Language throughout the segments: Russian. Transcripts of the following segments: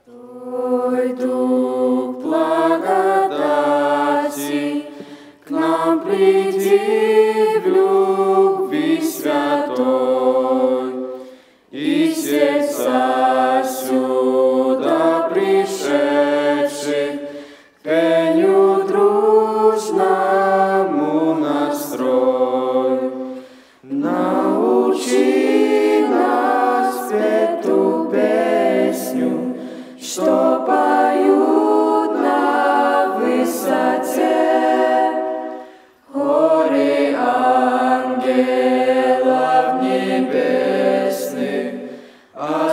Твой Дух благодати, к нам приди в любви святой, и сердца сюда пришедших к пению дружному настрой. Научи нас петь ту песню, что поют на высоте хоры ангелов небесных о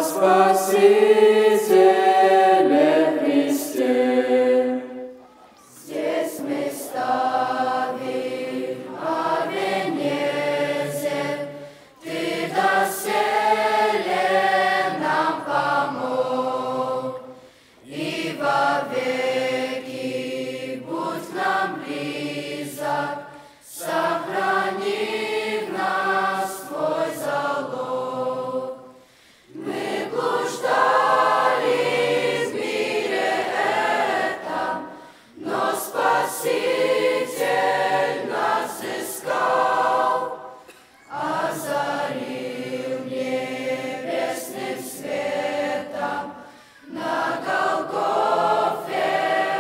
Спасителе Христе. Здесь мы ставим Авенезер, Ты доселе нам помог, и вовеки будь нам близок, сохрани в нас Твой залог. Мы блуждали в мире этом, но Спаситель нас искал, озарил небесным светом, на Голгофе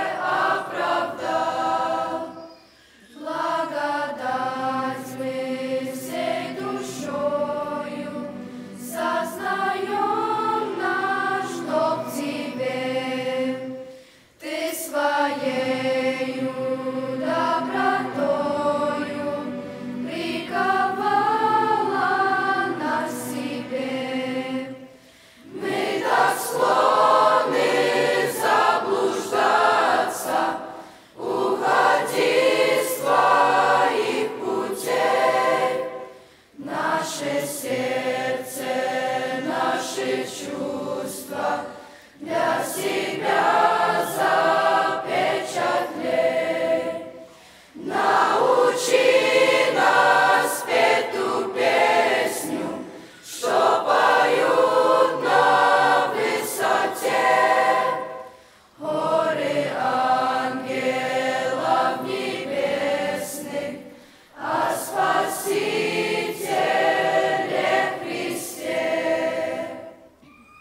оправдал. Благодать мы всей душою сознаем наш долг Тебе. Ты Своею добротою приковала нас к себе. Мы так склонны заблуждаться, уходи с Твоих путей. Наше сердце, наши чувства для Тебя